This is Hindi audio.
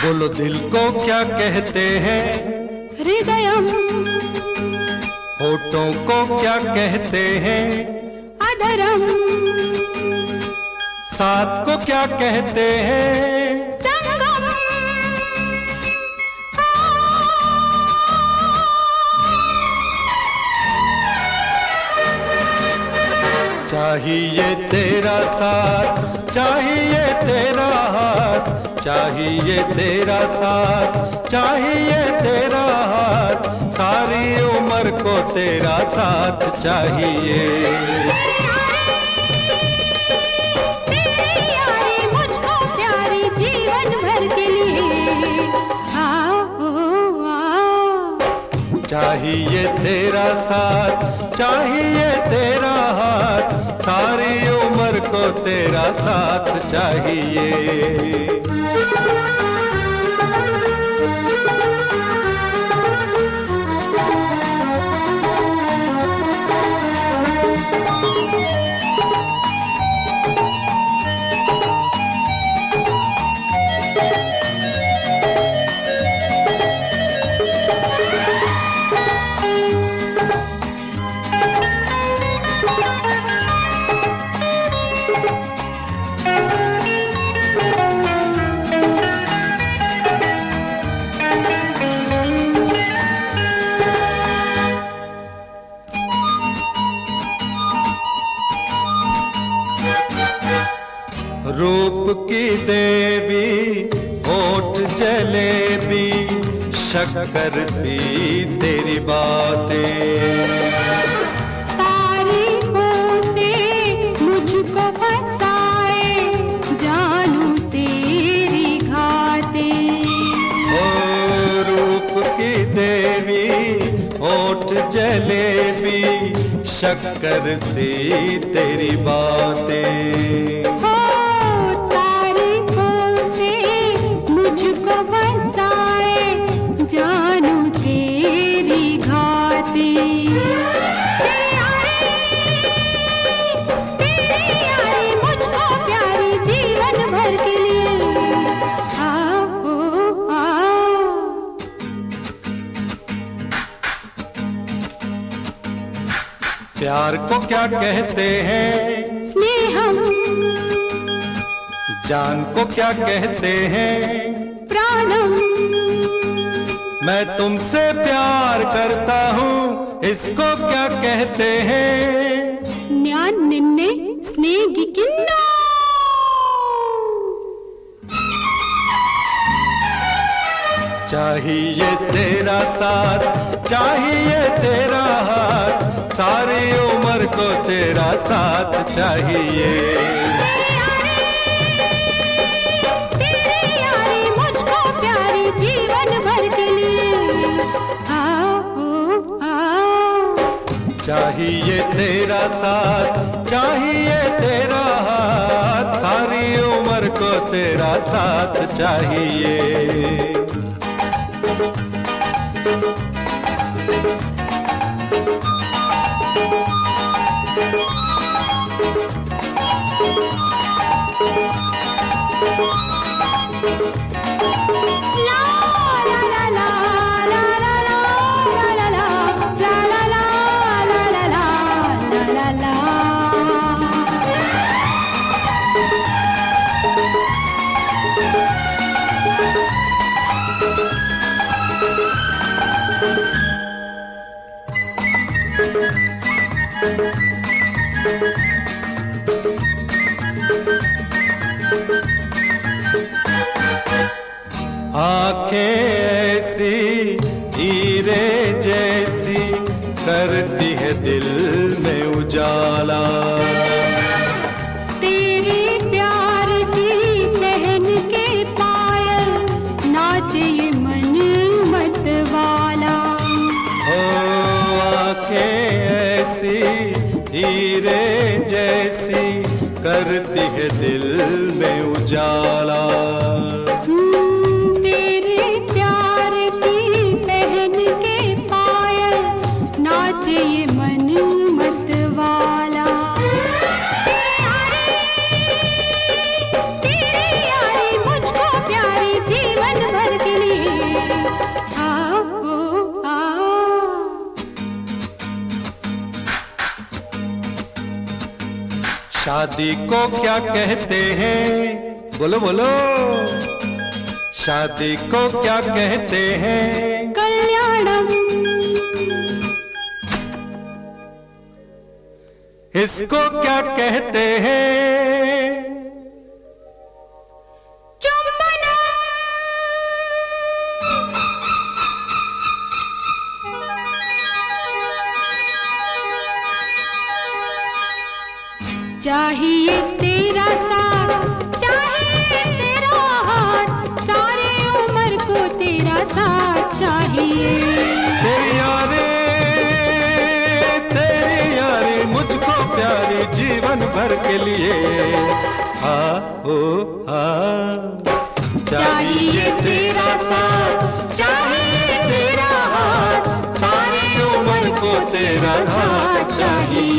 बोलो दिल को क्या कहते हैं? हृदयम। होठों को क्या कहते हैं? अधरम। साथ को क्या कहते हैं? संगम। चाहिए तेरा साथ, चाहिए तेरा हाथ, चाहिए तेरा साथ, चाहिए तेरा हाथ, सारी उम्र को तेरा साथ चाहिए। तेरी यारी मुझको प्यारी जीवन भर के लिए। चाहिए तेरा साथ, चाहिए तेरा हाथ, सारी उम्र को तेरा साथ चाहिए। रूप की देवी होठ जलेबी, शक्कर सी तेरी बातें, तारीफों से मुझको फंसाए, जानू तेरी घातें। ओ रूप की देवी होठ जलेबी, शक्कर सी तेरी बातें, जानू तेरी घातें। तेरी यारी मुझको प्यारी जीवन भर के लिए। आओ आओ। प्यार को क्या कहते हैं? स्नेहम। जान को क्या कहते हैं? प्राणम। मैं तुमसे प्यार करता हूँ, इसको क्या कहते हैं? न्यान निन्ने स्नेहिकिन्नो। चाहिए तेरा साथ, चाहिए तेरा हाथ, सारी उम्र को तेरा साथ चाहिए। चाहिए तेरा साथ, चाहिए तेरा हाथ, सारी उम्र को तेरा साथ चाहिए। आंखें ऐसी हीरे जैसी, करती है दिल में उजाला, तेरे प्यार की पहन के पायल, नाचे ये मन मत वाला। ओ आंखें ऐसी हीरे जैसी, करती है दिल में उजाला, तेरे प्यार की पहन के पायल, नाचे ये मन मत वाला। तेरी यारी मुझको प्यारी जीवन भर शादी को क्या कहते हैं, बोलो बोलो, शादी को क्या कहते हैं? कल्याणम। इसको क्या कहते हैं? चुंबनम। चाहिए तेरा साथ, चाहिए तेरा हाथ, सारी उम्र को तेरा साथ चाहिए। तेरी यारी मुझको प्यारी जीवन भर के लिए। हाँ ओ हाँ, चाहिए तेरा साथ, चाहिए तेरा हाथ, सारी उम्र को तेरा साथ चाहिए।